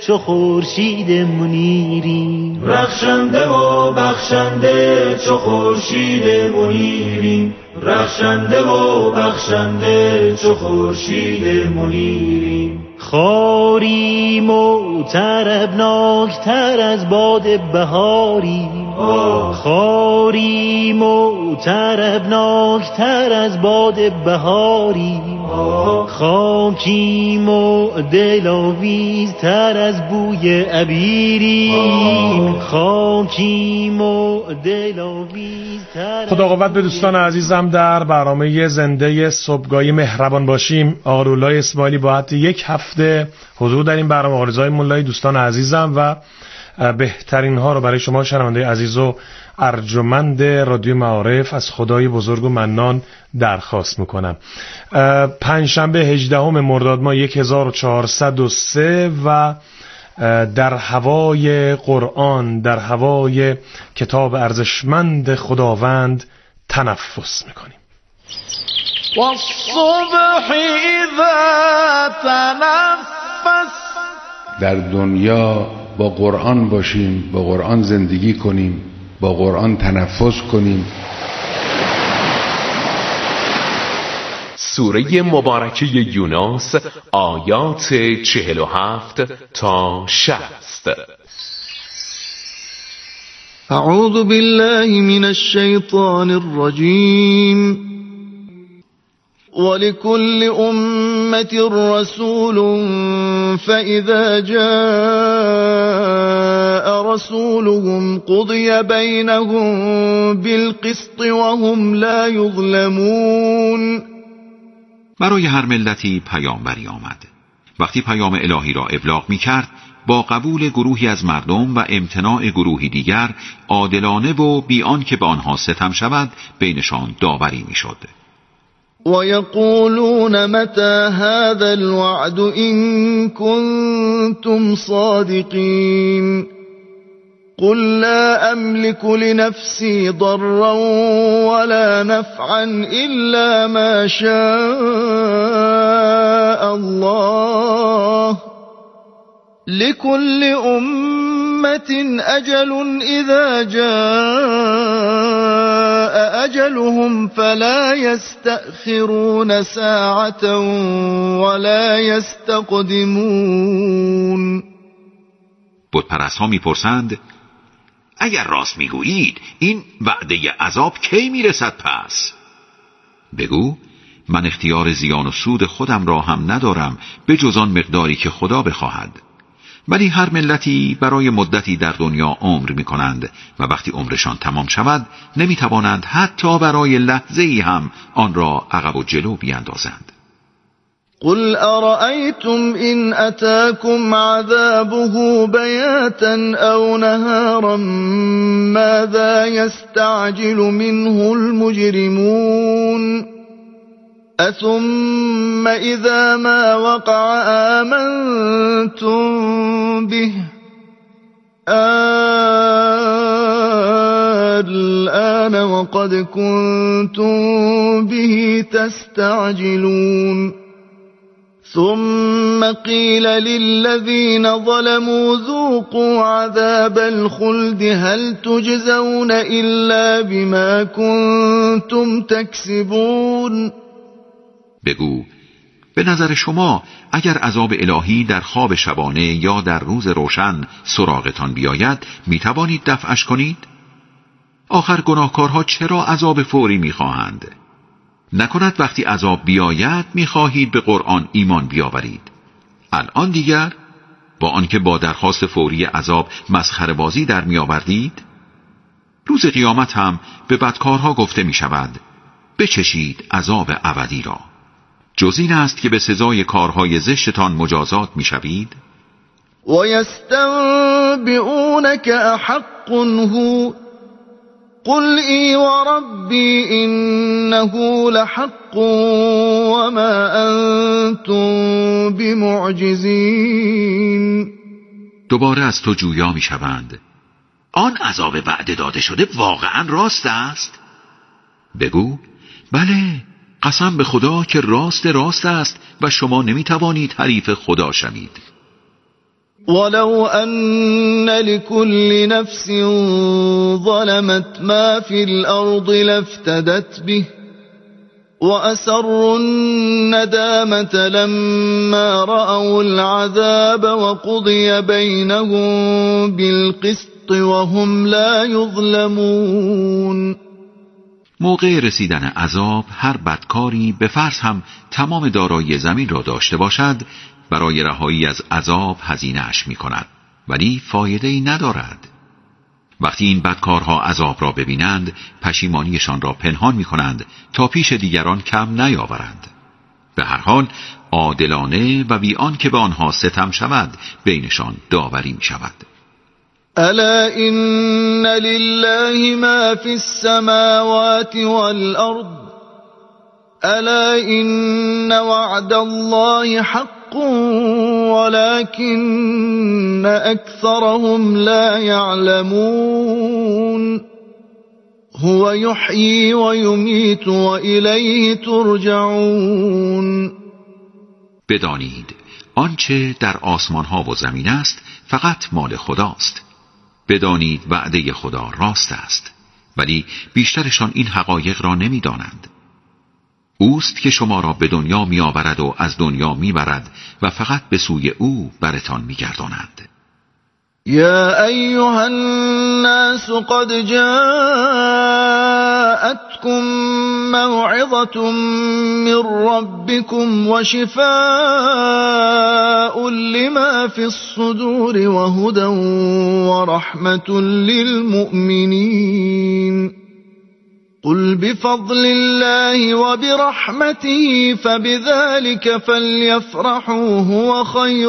چو خورشید منیری، رخشنده و بخشنده چو خورشید منیری، رخشنده و بخشنده چو خورشید منیری. خاریم و طربناکتر از باد بهاری، خاریم و طربناکتر از باد بهاری، خاکیم و دلاویزتر از بوی عبیریم، خاکیم و دلاویزتر. خدا قوت به دوستان عزیزم، در برنامه زنده صبحگاهی مهربان باشیم آقا رولای اسماعیلی با حتی یک هفته حضور در این برنامه. آرزوهای مولای دوستان عزیزم و بهترین ها رو برای شما شنونده عزیز و ارجمند رادیو معارف از خدای بزرگ و منان درخواست میکنم. پنجشنبه 18 مرداد ماه 1403 و در هوای قرآن، در هوای کتاب ارزشمند خداوند تنفس میکنیم. والصبح اذا تنفس. در دنیا با قرآن باشیم، با قرآن زندگی کنیم، با قرآن تنفس کنیم. سوره مبارکه یونس آیات 47 تا 60. اعوذ بالله من الشیطان الرجیم. ولكل أمة رسول فإذا جاء رسولهم قضي بينهم بالقسط وهم لا يظلمون. برای هر ملتی پیامبری آمد. وقتی پیام الهی را ابلاغ می کرد، با قبول گروهی از مردم و امتناع گروهی دیگر عادلانه و بی آنکه به آنها ستم شود بینشان داوری می شد. ويقولون متى هذا الوعد إن كنتم صادقين قل لا أملك لنفسي ضرا ولا نفعا إلا ما شاء الله لكل أمة أجل إذا جاء أجلهم فلا يستأخرون ساعة ولا يستقدمون. بتپرست ها میپرسند اگر راست میگویید این وعده عذاب کی میرسد پس؟ بگو من اختیار زیان و سود خودم را هم ندارم به جز آن مقداری که خدا بخواهد. ولی هر ملتی برای مدتی در دنیا عمر می کنند و وقتی عمرشان تمام شود نمی توانند حتی برای لحظه‌ای هم آن را عقب و جلو بیاندازند. قل أرأيتم إن أتاكم عذابه بياتا أو نهارا ماذا يستعجل منه المجرمون أثم إذا ما وقع آمنتم به الآن وقد كنتم به تستعجلون ثم قيل للذين ظلموا ذوقوا عذاب الخلد هل تجزون إلا بما كنتم تكسبون. بگو به نظر شما اگر عذاب الهی در خواب شبانه یا در روز روشن سراغتان بیاید می توانید دفعش کنید؟ آخر گناهکارها چرا عذاب فوری می خواهند؟ نکند وقتی عذاب بیاید می خواهید به قرآن ایمان بیاورید. الان دیگر با آنکه با درخواست فوری عذاب مسخره بازی در می آوردید؟ روز قیامت هم به بدکارها گفته می شود بچشید عذاب ابدی را. جز این است که به سزای کارهای زشتتان مجازات می شوید؟ و یستنبئونک احق هو قل ای و ربی انه لحق و ما انتم بمعجزین. دوباره از تو جویا می شوند آن عذاب وعده داده شده واقعا راست است؟ بگو بله قسم به خدا که راست است و شما نمی توانید حریف خدا شوید. ولو أن لكل نفس ظلمت ما في الأرض لافتدت به وأسروا الندامة لما رأوا العذاب وقضي بينهم بالقسط وهم لا يظلمون. موقع رسیدن عذاب هر بدکاری به فرض هم تمام دارایی زمین را داشته باشد برای رهایی از عذاب هزینه‌اش می‌کند ولی فایده‌ای ندارد. وقتی این بدکارها عذاب را ببینند پشیمانیشان را پنهان می‌کنند تا پیش دیگران کم نیاورند. به هر حال عادلانه و بی آنکه به آنها ستم شود بینشان داوری می‌شود. ألا إن لله ما في السماوات والأرض ألا إن وعد الله حق ولكن أكثرهم لا يعلمون. هو يحيي ويميت وإليه ترجعون. بدانید آنچه در آسمان ها و زمین است فقط مال خداست. بدانید وعده خدا راست است ولی بیشترشان این حقایق را نمی دانند. اوست که شما را به دنیا می آورد و از دنیا می برد و فقط به سوی او برتان می گرداند. يا أيها الناس قد جاءتكم موعظة من ربكم وشفاء لما في الصدور وهدى ورحمة للمؤمنين. قل بفضل الله وبرحمته فبذلك فليفرحوا هو خير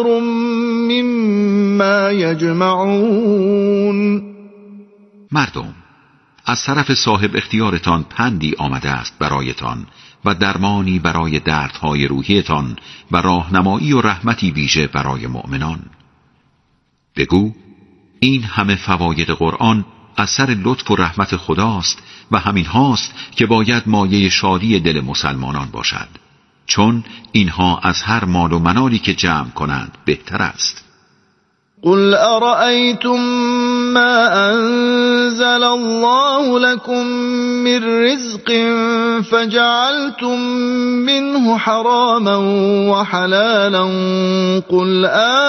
مما يجمعون. مردم، از طرف صاحب اختیارتان پندی آمده است برایتان و درمانی برای دردهای روحیتان و راهنمایی و رحمتی ویژه برای مؤمنان. بگو این همه فواید قرآن از سر لطف و رحمت خداست و همین هاست که باید مایه شادی دل مسلمانان باشد، چون اینها از هر مال و منالی که جمع کنند بهتر است. قل أرأيتم ما أنزل الله لكم من رزق فجعلتم منه حراما وحلالا قل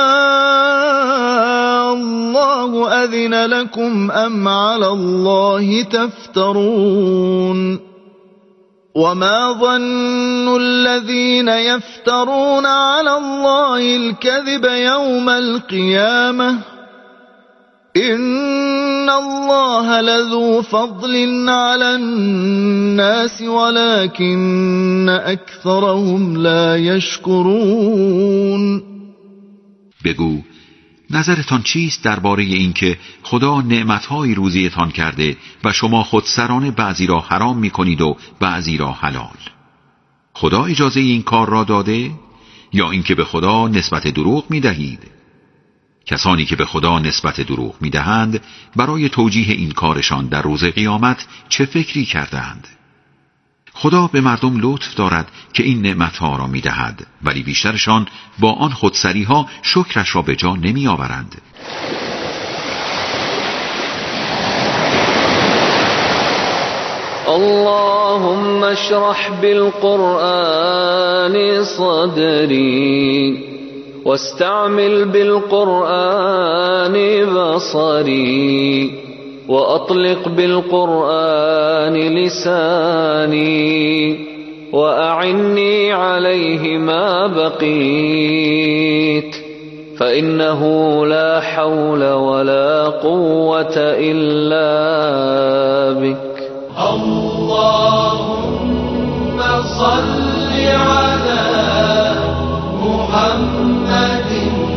الله أذن لكم أم على الله تفترون. وما ظن الذين يفترون على الله الكذب يوم القيامة إن الله لذو فضل على الناس ولكن أكثرهم لا يشكرون. بگو نظرتان چیست درباره اینکه خدا نعمت‌های روزیتان کرده و شما خودسرانه بعضی را حرام می‌کنید و بعضی را حلال؟ خدا اجازه این کار را داده یا اینکه به خدا نسبت دروغ می‌دهید؟ کسانی که به خدا نسبت دروغ می‌دهند برای توجیه این کارشان در روز قیامت چه فکری کردند؟ خدا به مردم لطف دارد که این نعمتها را می‌دهد ولی بیشترشان با آن خودسری‌ها شکرش را به جا نمی‌آورند. اللهم اشرح بالقرآن صدري واستعمل بالقرآن بصري وأطلق بالقرآن لساني وأعني عليه ما بقيت فإنه لا حول ولا قوة إلا بك. اللهم صل على محمد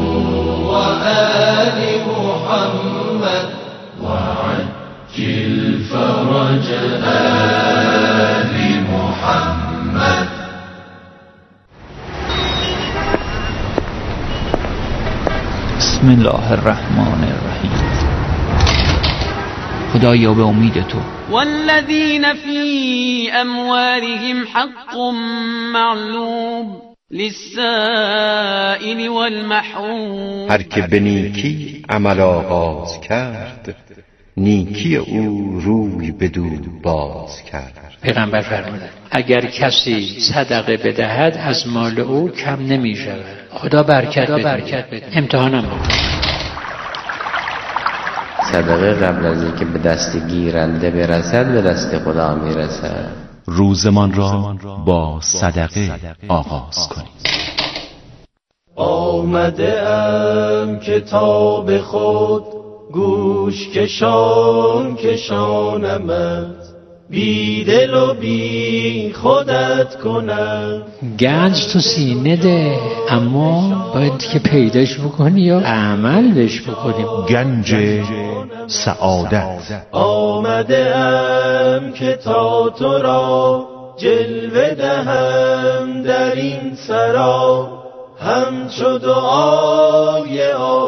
وآل محمد وعجل فرج آل محمد. بسم الله الرحمن الرحیم. خدایا به امید تو. والذین فی اموالهم حق معلوم. للسائل والمحروم. هر که به نیکی عمل آغاز کرد، نیکی او روی بدو باز کرد. پیغمبر فرمودند اگر کسی صدقه بدهد از مال او کم نمی شود. خدا برکت بده. امتحانم بود. صدقه قبل از اینکه به دست گیرنده برسد به دست خدا میرسد. روزمان را با صدقه آغاز کنید. آمده ام کتاب خود گوش کشانمت، بی دل و بی خودت کنم. گنج تو سینه ده، اما باید که پیداش بکنی یا عمل بهش بکنیم. گنج سعادت. آمده ام که تا تو را جلوه دهم در این سرا، همچو دعای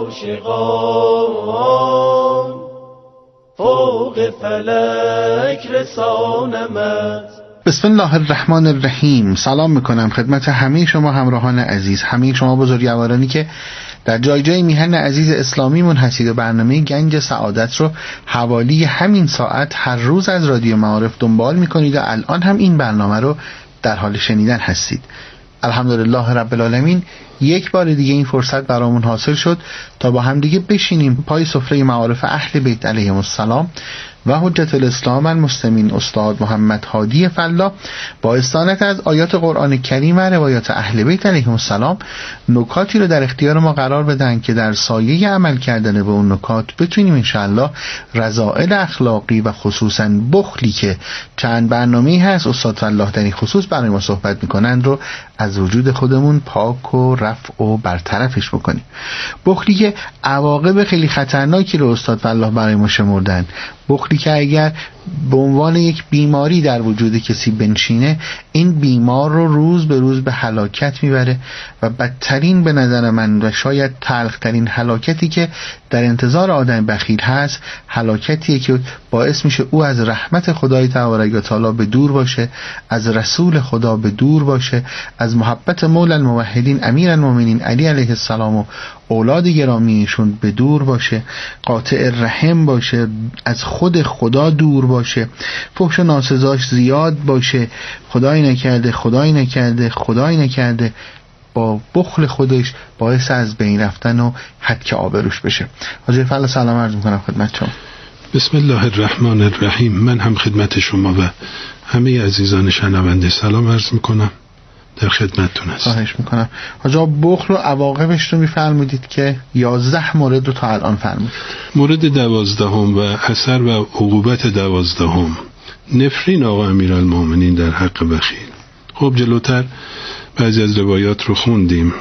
عاشقان فوق فلک رسانمت. بسم الله الرحمن الرحیم. سلام میکنم خدمت همه شما همراهان عزیز، همه شما بزرگوارانی که در جای جای میهن عزیز اسلامیمون هستید و برنامه گنج سعادت رو حوالی همین ساعت هر روز از رادیو معارف دنبال میکنید و الان هم این برنامه رو در حال شنیدن هستید. الحمدلله رب العالمین، یک بار دیگه این فرصت برامون حاصل شد تا با هم دیگه بشینیم پای سفره معارف اهل بیت علیهم السلام و حجت الاسلام المسلمین استاد محمد هادی فلا با استعانت از آیات قرآن کریم و روایات اهل بیت علیهم السلام نکاتی رو در اختیار ما قرار بدن که در سایه عمل کردن به اون نکات بتونیم انشاءالله رذائل اخلاقی و خصوصا بخلی که چند برنامه‌ای هست استاد فلاح در این خصوص برای ما صحبت میکنن رو از وجود خودمون پاک و رفع و برطرفش بکنیم. بخلی که عواقب خیلی خطرناکی رو استاد فلاح برای ما شمردن. بخلی که اگر به عنوان یک بیماری در وجود کسی بنشینه، این بیمار رو روز به روز به هلاکت میبره و بدترین به نظر من و شاید تلخترین هلاکتی که در انتظار آدم بخیل هست، هلاکتیه که باعث میشه او از رحمت خدای تبارک و تعالی به دور باشه، از رسول خدا به دور باشه، از محبت مولا الموحدین امیر المؤمنین علی علیه السلام و اولاد گرامیشون به دور باشه، قاطع رحم باشه، از خود خدا دور باشه، فحش و ناسزاش زیاد باشه، خدای نکرده با بخل خودش باعث از بین رفتن و هتک آبروش بشه. حاجی فضل سلام عرض میکنم خدمت شما. بسم الله الرحمن الرحیم. من هم خدمت شما و همه عزیزان شنونده سلام عرض میکنم، در خدمتتون هستم. خواهش میکنم. حاجی بخل و عواقبش رو میفرمودید که 11 مورد رو تا الان فرمودید. مورد 12 و اثر و عقوبت 12 نفرین آقا امیرالمومنین در حق بخیل. خب جلوتر بعضی از روایات رو خوندیم.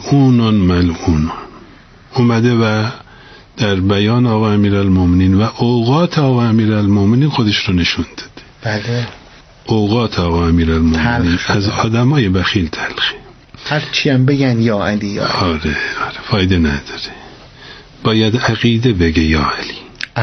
ملعون اومده و در بیان آقا امیرالمومنین و اوقات آقا امیرالمومنین خودش رو نشون داده. بله. اوقات آقا امیرالمومنین از آدمای بخیل تلخی. هر چی هم بگن یا علی یا علی. آره فایده نداره. باید عقیده بگه یا علی،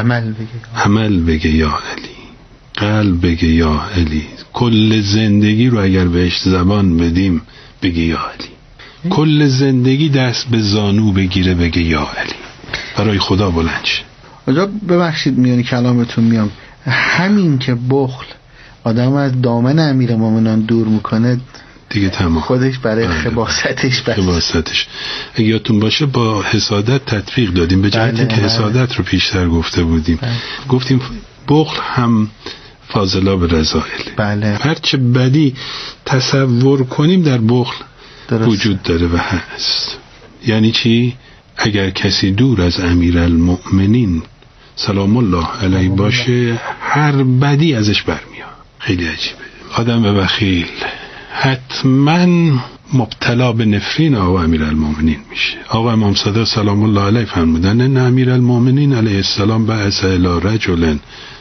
عمل بگه یا علی، قلب بگه یا علی. کل زندگی رو اگر بهش زبان بدیم بگه یا علی. کل زندگی دست به زانو بگیره بگه یا علی. برای خدا بلند شه. آجا ببخشید میانی کلامتون میام، همین که بخل آدم از دامن امیر مومنان دور میکنه دیگه تمام، خودش برای خباستش اگه یادتون باشه با حسادت تطبیق دادیم، به جهت که حسادت رو پیشتر گفته بودیم. گفتیم بخل هم فاضلا به رذائل. هرچه بدی تصور کنیم در بخل وجود داره و هست. یعنی چی؟ اگر کسی دور از امیرالمؤمنین سلام الله علیه باشه، هر بدی ازش برمیاد. خیلی عجیبه. آدم بخیل حتما مبتلا به نفرین آقا امیرالمومنین میشه. آقا امام صادق سلام الله علیه فرمودن ان امیرالمومنین علیه السلام بعث الی رجل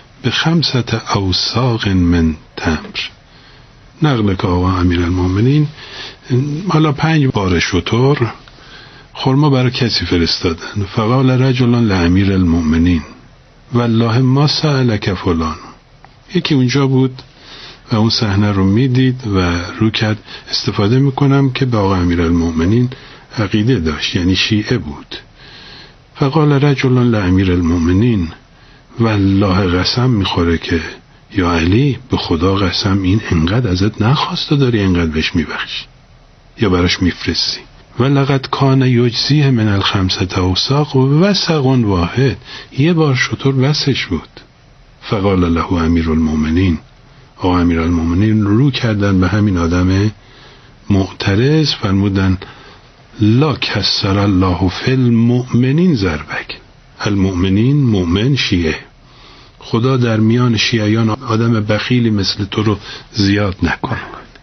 ب5 اوساق من تمر. نقل که آقا امیرالمومنین حالا 5 بار شتر خرما برای کسی فرستادن. فقال رجل لامیرالمومنین والله ما سألک فلان. یکی اونجا بود و اون صحنه رو میدید و رو کرد استفاده میکنم که به آقا امیرالمؤمنین عقیده داشت، یعنی شیعه بود. فقال رجل لأمیرالمؤمنین والله قسم میخوره که یا علی به خدا قسم این انقدر ازت نخواسته داری انقدر بهش میبخشی یا براش میفرستی. ولقد کان یجزیه من الخمسة اوساق و وسق واحد، یه بار شطور وسش بود. فقال له امیرالمؤمنین، آقا امیرالمؤمنین رو کردن به همین آدم معترض، فرمودن لا کسر الله فی المؤمنین ضربک. المؤمنین مؤمن شیعه، خدا در میان شیعیان آدم بخیلی مثل تو رو زیاد نکنه.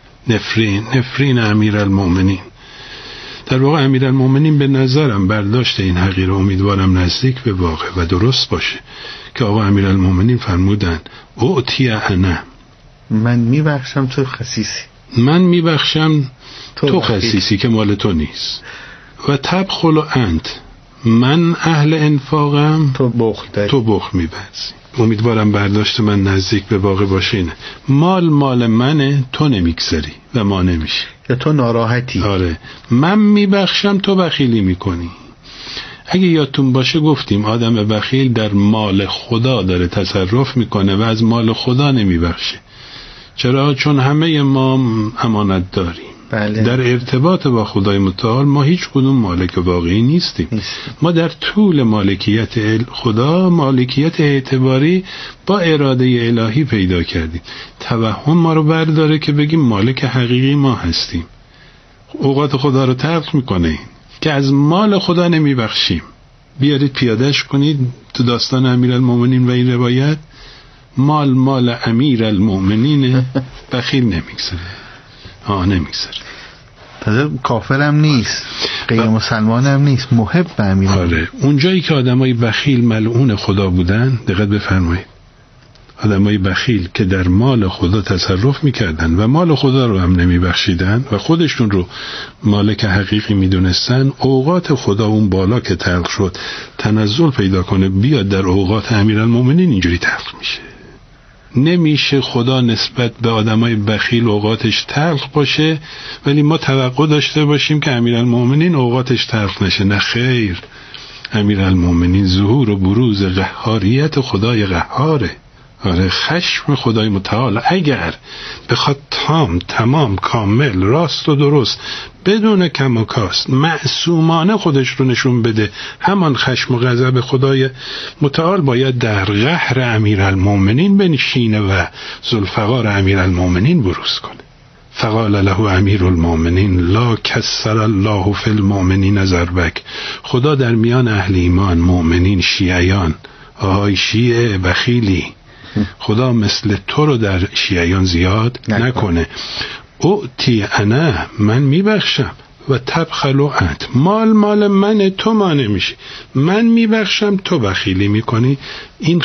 نفرین امیرالمؤمنین. در واقع امیرالمؤمنین به نظرم برداشت این حقیقت، امیدوارم نزدیک به واقع و درست باشه، که آقا امیرالمؤمنین فرمودن اعطی انا، من میبخشم تو خسیسی، من میبخشم تو خسیسی که مال تو نیست. و تبخل و انت، من اهل انفاقم تو بخل داری، تو بخل میبرزی. امیدوارم برداشت من نزدیک به واقع باشینه. مال منه، تو نمیگذاری و ما نمیشی، یا تو ناراحتی. آره، من میبخشم تو بخیلی میکنی. اگه یادتون باشه گفتیم آدم بخیل در مال خدا داره تصرف میکنه و از مال خدا نمیبخشه. چرا؟ چون همه ما امانت داریم. بله. در ارتباط با خدای متعال ما هیچ کدوم مالک واقعی نیستیم. ما در طول مالکیت خدا مالکیت اعتباری با اراده الهی پیدا کردیم. توهم ما رو برداره که بگیم مالک حقیقی ما هستیم. اوقات خدا رو تلخ میکنه که از مال خدا نمیبخشیم. بیارید پیادهش کنید تو داستان امیرالمؤمنین و این روایت. مال امیرالمؤمنین بخیل نمیگذره. نمیگذره. تازه کافرم نیست، غیر مسلمانم نیست، محب امیرالمؤمنین. آره، اون جایی که آدمای بخیل ملعون خدا بودن، دقت بفرمایید، آدمای بخیل که در مال خدا تصرف میکردن و مال خدا رو هم نمیبخشیدن و خودشون رو مالک حقیقی میدونستن، اوقات خدا اون بالا که تلخ شد تنزل پیدا کنه بیاد در اوقات امیرالمؤمنین اینجوری تلخ میشه. نمیشه خدا نسبت به آدمای بخیل اوقاتش تلخ باشه ولی ما توقع داشته باشیم که امیرالمؤمنین اوقاتش تلخ نشه. نه خیر، امیرالمؤمنین ظهور و بروز قهاریت خدای قهاره. آره، خشم خدای متعال اگر بخواد تمام کامل راست و درست بدون کم و کاست معصومانه خودش رو نشون بده، همان خشم و غضب خدای متعال باید در قهر امیرالمؤمنین بنشینه و ذوالفقار امیرالمؤمنین بروز کنه. فقال له امیرالمؤمنین لا کسر الله فی المؤمنین ضربک. خدا در میان اهل ایمان، مؤمنین، شیعیان، آهای شیعه بخیلی، خدا مثل تو رو در شیعیان زیاد نکنه. اعطی انا، من میبخشم، و تبخل و انت، مال من، تو ما نمیشی، من میبخشم تو بخیلی میکنی. این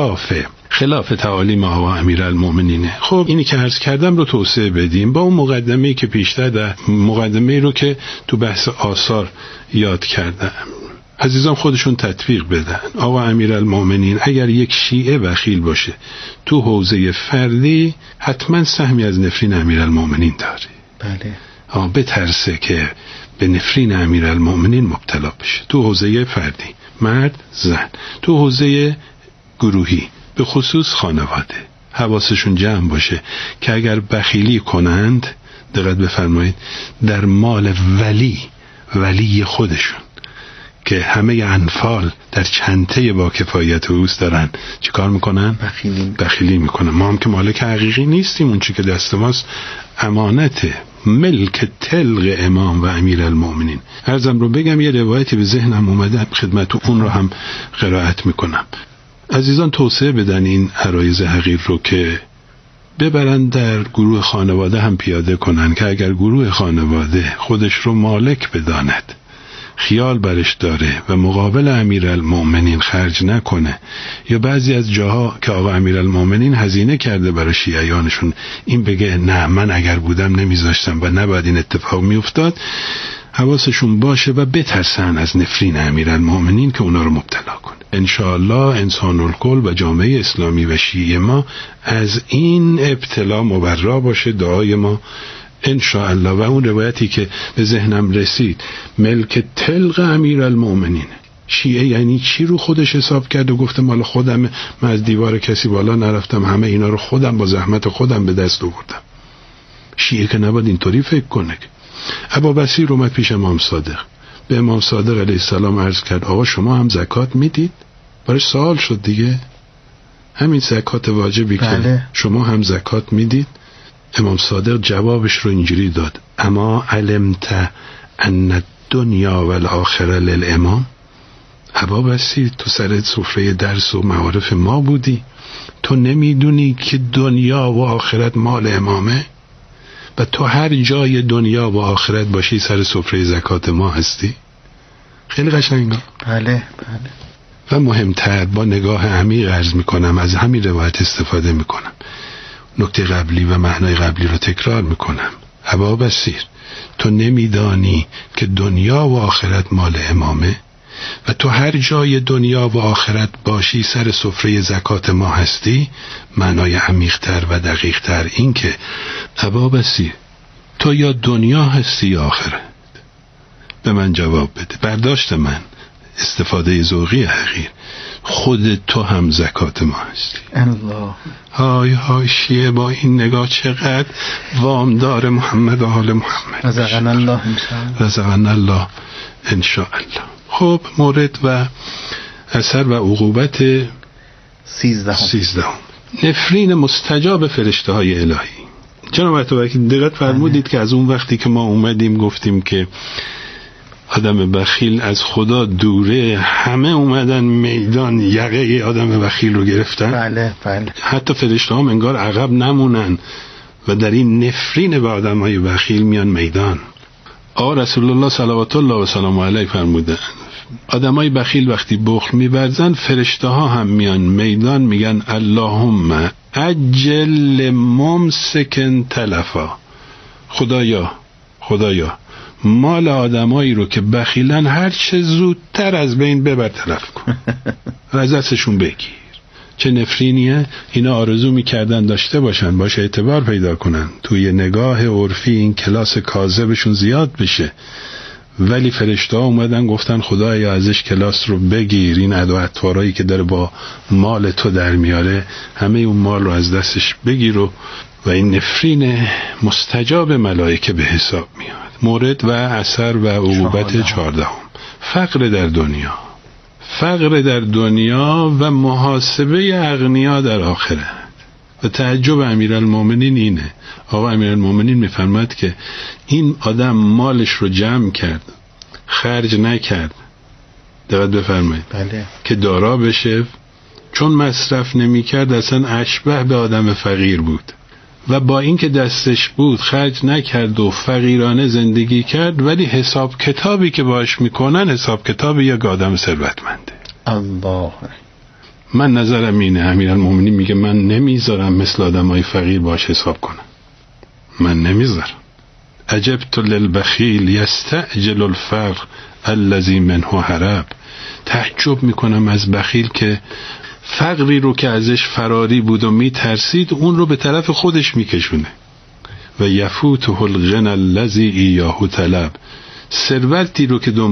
خلاف تعالیم آقا امیرالمؤمنینه. خب اینی که عرض کردم رو توسعه بدیم با اون مقدمه‌ای که پیشتر در مقدمه‌ای رو که تو بحث آثار یاد کردم. عزیزان خودشون تطبیق بدن. آقا امیرالمؤمنین اگر یک شیعه بخیل باشه تو حوزه فردی حتما سهمی از نفرین امیرالمؤمنین داره. بله. بترسه که به نفرین امیرالمؤمنین مبتلا بشه تو حوزه فردی، مرد زن، تو حوزه گروهی به خصوص خانواده. حواسشون جمع باشه که اگر بخیلی کنند، دقت بفرمایید، در مال ولی خودشون که همه انفال در چنته با کفایت اوست دارن چی کار میکنن؟ بخیلی میکنن. ما هم که مالک حقیقی نیستیم، اون چی که دست ماست امانته، ملک تلق امام و امیرالمؤمنین. عرضم رو بگم، یه روایتی به ذهنم اومده خدمت اون رو هم قرائت میکنم. عزیزان توسعه بدن این عرایض حقیر رو که ببرن در گروه خانواده هم پیاده کنن که اگر گروه خانواده خودش رو مالک بداند، خیال برش داره و مقابل امیرالمؤمنین خرج نکنه، یا بعضی از جاها که آقا امیرالمؤمنین هزینه کرده برای شیعیانشون این بگه نه من اگر بودم نمیذاشتم و نباید این اتفاق میافتاد، حواسشون باشه و بترسن از نفرین امیرالمؤمنین که اونا رو مبتلا کنه. انشاءالله انسان الکل و جامعه اسلامی و شیعه ما از این ابتلا مبرا باشه. دعای ما انشاءالله. و اون روایتی که به ذهنم رسید، ملک تلق امیرالمؤمنین، شیعه یعنی چی رو خودش حساب کرد و گفته مال خودم، من از دیوار کسی بالا نرفتم، همه اینا رو خودم با زحمت خودم به دست آوردم. شیعه که نباید اینطوری فکر کنه. ابوبصیر اومد پیش امام صادق، به امام صادق علیه السلام عرض کرد آقا شما هم زکات میدید؟ برای سوال شد دیگه، همین زکات واجبی که شما هم زکات میدید؟ امام صادق جوابش رو اینجوری داد: اما علمت ان الدنیا والآخره للامام؟ ابوبصیر تو سر سفره درس و معارف ما بودی؟ تو نمیدونی که دنیا و آخرت مال امامه؟ و تو هر جای دنیا و آخرت باشی سر سفره زکات ما هستی؟ خیلی قشنگه. بله. و مهمتر با نگاه عمیق عرض میکنم، از همین روایت استفاده میکنم، نکته قبلی و معنای قبلی رو تکرار میکنم. ابوبصیر تو نمیدانی که دنیا و آخرت مال امامه؟ و تو هر جای دنیا و آخرت باشی سر سفره زکات ما هستی؟ معنای عمیق‌تر و دقیق‌تر این که ابوبصیر تو یا دنیا هستی یا آخرت. به من جواب بده. برداشت من، استفاده ذوقی حقیر، خود تو هم زکات ما هستی. الله. های های شیعه با این نگاه چقدر وامدار محمد و آل محمد. رزقنا الله انشاءالله. خب مورد و اثر و عقوبت 13 نفرین مستجاب فرشته های الهی. جناب وکیل دقت فرمودید که از اون وقتی که ما اومدیم گفتیم که آدم بخیل از خدا دوره، همه اومدن میدان یقه آدم بخیل رو گرفتن. بله. حتی فرشته هم انگار عقب نمونن و در این نفرین به آدم های بخیل میان میدان. آقا رسول الله صلوات الله و سلام علیه فرمودن آدم های بخیل وقتی بخل می‌ورزن فرشته ها هم میان میدان میگن اللهم عجل ممسکن تلفا. خدایا مال آدمایی رو که بخیلن هر چه زودتر از بین ببر، تلف کن و از دستشون بگیر. چه نفرینیه. اینا آرزو میکردن داشته باشن، باشه اعتبار پیدا کنن، توی نگاه عرفی این کلاس کاذبشون زیاد بشه، ولی فرشته ها اومدن گفتن خدایا ازش کلاس رو بگیر، این عدو اطوارایی که داره با مال تو در میاره همه اون مال رو از دستش بگیر و این نفرین مستجاب ملائکه به حساب میاد. مورد و اثر و عقوبت 14 فقر در دنیا و محاسبه اغنیا در آخرت. و تعجب امیرالمومنین اینه، آقا امیرالمومنین میفرماد که این آدم مالش رو جمع کرد، خرج نکرد، دقت بفرمایید، بله، که دارا بشه، چون مصرف نمیکرد اصلا اشبه به آدم فقیر بود، و با اینکه دستش بود خرج نکرد و فقیرانه زندگی کرد، ولی حساب کتابی که باش میکنن حساب کتابی یک آدم ثروتمنده. الله. من نظرم اینه، امیرالمومنین میگه من نمیذارم مثل آدمای فقیر باش حساب کنم، من نمیذارم. عجبت للبخیل یستعجل الفقر الذی منه هرب. تعجب میکنم از بخیل که فقری رو که ازش فراری بود و میترسید اون رو به طرف خودش میکشونه. و یفوته الغنى الذی ایاه طلب. ثروتی رو که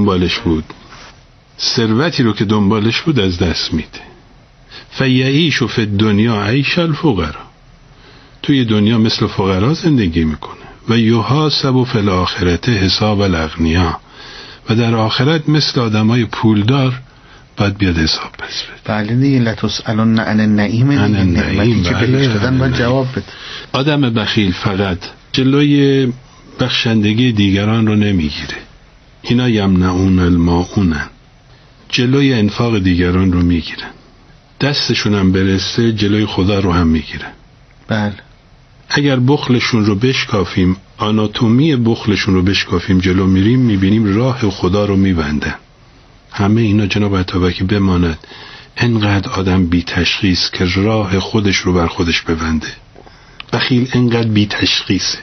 دنبالش بود از دست میده. فیعیش فی الدنیا عیش الفقرا. توی دنیا مثل فقرا زندگی میکنه. و یحاسب فی الاخرته حساب الاغنیا. و در آخرت مثل آدمای پولدار باید بیاد حساب پس بده. بله دیگه، لتسألن عن النعیم، نعمتی که بهش دادن باید جواب بده. آدم بخیل فقط جلوی بخشندگی دیگران رو نمیگیره. اینا یمنعون الماعونن، جلوی انفاق دیگران رو میگیرن. دستشون هم برسه جلوی خدا رو هم میگیرن. بله. اگر بخلشون رو بشکافیم، آناتومی بخلشون رو بشکافیم، جلو میریم میبینیم راه خدا رو میبندن. همه اینا جناب عطابکی بماند انقدر آدم بی تشخیص که راه خودش رو بر خودش ببنده. بخیل انقدر بی تشخیصه،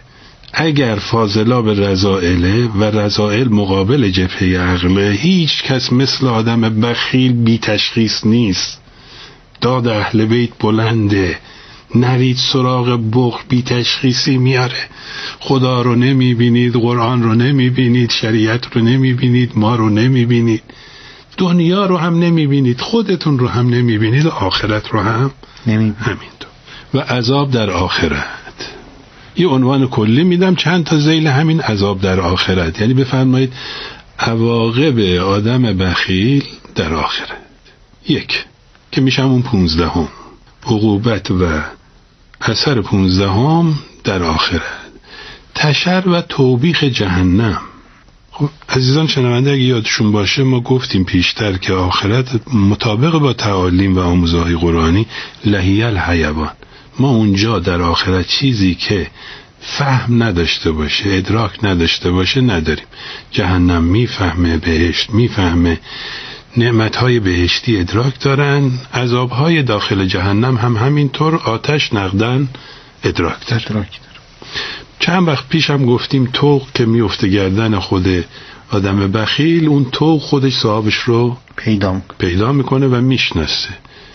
اگر فاضلاب رذائله و رذائل مقابل جبهه عقله، هیچ کس مثل آدم بخیل بی تشخیص نیست. داد اهل بیت بلنده، نرید سراغ بخل، بی تشخیصی میاره. خدا رو نمیبینید، قرآن رو نمیبینید، شریعت رو نمیبینید، ما رو نمیبینید، دنیا رو هم نمیبینید، خودتون رو هم نمیبینید، آخرت رو هم همینطور. و عذاب در آخرت. یه عنوان کلی میدم، چند تا ذیل همین عذاب در آخرت. یعنی بفرمایید عواقب آدم بخیل در آخرت. یک که میشم اون 15ام، عقوبت و اثر 15ام در آخرت، تشر و توبیخ جهنم. خب عزیزان شنونده اگه یادشون باشه ما گفتیم پیشتر که آخرت مطابق با تعالیم و آموزه‌های قرآنی لهی الحیوان. ما اونجا در آخرت چیزی که فهم نداشته باشه، ادراک نداشته باشه نداریم. جهنم میفهمه، بهشت میفهمه، نعمتهای بهشتی ادراک دارن، عذابهای داخل جهنم هم همینطور، آتش نقدن ادراک دارن. چند وقت پیش هم گفتیم طوق که میفته گردن خود آدم بخیل، اون طوق خودش صاحبش رو پیدا میکنه و میشناسه.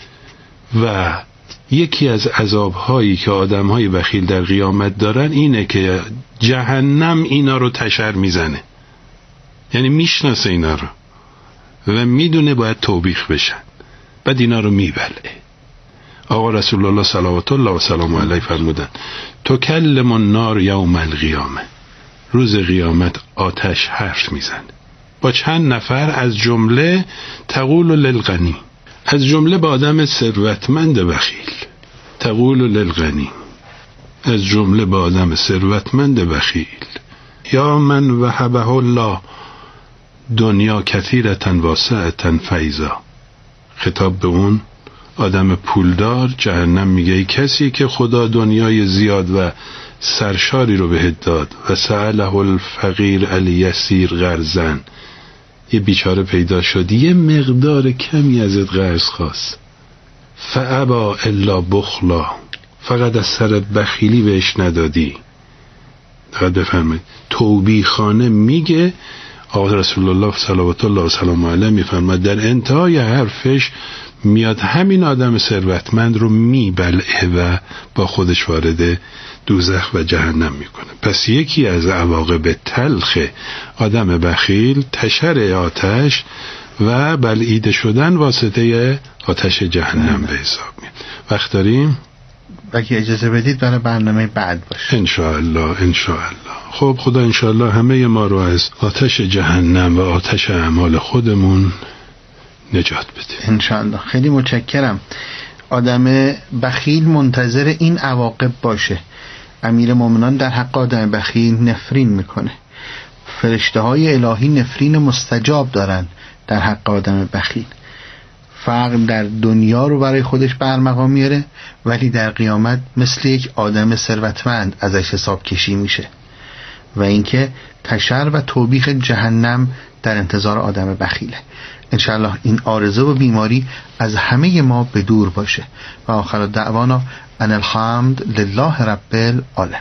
و یکی از عذابهایی که آدمهای بخیل در قیامت دارن اینه که جهنم اینا رو تشر میزنه. یعنی میشناسه اینا رو و میدونه باید توبیخ بشن، بعد اینا رو میبلعه. آقا رسول الله صلوات الله و سلام علیه فرمودن تکلم النار یوم القیامه، روز قیامت آتش حرف میزنه با چند نفر، از جمله تقول للغنی، از جمله با آدم ثروتمند بخیل. تقول للغنی، از جمله با آدم ثروتمند بخیل، یا من وهبه الله دنیا کثیرتن واسعتن فیضا. خطاب به اون آدم پولدار. جهنم میگه ای کسی که خدا دنیای زیاد و سرشاری رو بهت داد و سأله الفقیر الیسیر قرضن، یه بیچاره پیدا شد یه مقدار کمی ازت قرض خواست، فابا الا بخلا، فقط از سر بخیلی بهش ندادی. دقیق بفرمایید توبیخانه میگه آقا رسول الله صلوات الله و سلام علیه میفرماد در انتهای حرفش میاد همین آدم ثروتمند رو میبلعه و با خودش وارد دوزخ و جهنم میکنه. پس یکی از عواقب تلخ آدم بخیل تشر آتش و بلعیده شدن واسطه آتش جهنم به حساب میاد. وقت داریم؟ اگه اجازه بدید برای برنامه بعد باشه انشاءالله. خب خدا انشاءالله همه ما رو از آتش جهنم و آتش اعمال خودمون نجات بده انشاءالله. خیلی متشکرم. آدم بخیل منتظر این عواقب باشه. امیر مومنان در حق آدم بخیل نفرین میکنه. فرشته های الهی نفرین مستجاب دارن در حق آدم بخیل. فقر در دنیا رو برای خودش برمقام میاره، ولی در قیامت مثل یک آدم ثروتمند ازش حساب کشی میشه. و اینکه تشر و توبیخ جهنم در انتظار آدم بخیله. انشاءالله این آرزه و بیماری از همه ما به دور باشه. و آخر دعوانا ان الحمد لله رب العالمین.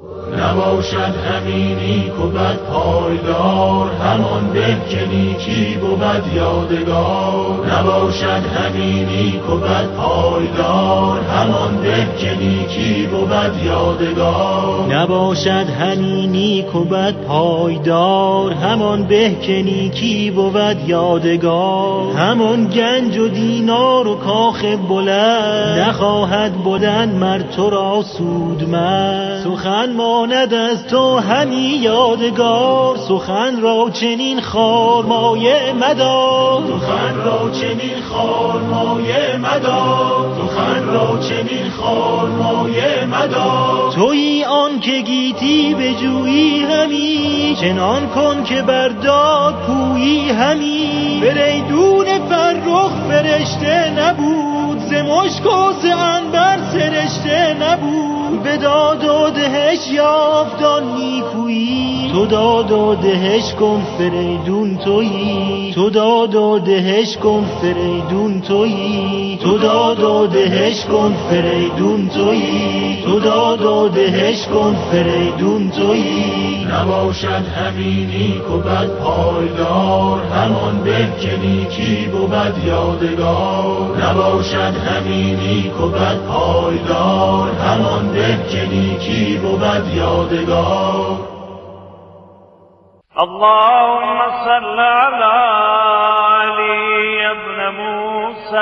نباشد همینی که بد پایدار، همان به که نیکی بود یادگار. نباشد همینی که بد پایدار، همان به که نیکی بود یادگار. نباشد همینی که بد پایدار، همان به که نیکی بود یادگار. همان گنج و دینار و کاخ بلند، نخواهد بودن مرد تو را سودمند. سخن ماند از تو همی یادگار، سخن را چنین خار مایه مدار. سخن را چنین خار مایه مدار، سخن را چنین خار مایه مدار. تویی آن که گیتی به جویی همی، چنان کن که برداد پویی همی. فریدون فرخ فرشته نبود، ز مشک و ز عنبر سرشته نبود، به داد و دهش یافتان نیکویی. تو داد و دهش کن فریدون تویی، تو داد و دهش کن فریدون تویی، تو داد و دهش کن فریدون تویی، تو داد و دهش کن فریدون تویی. نباشد همین نیک و بد پایدار، همان به که نیکی بود یادگار. نباشد همین نیک و بد پایدار، همان به که نیکی بود یادگار. اللهم صل على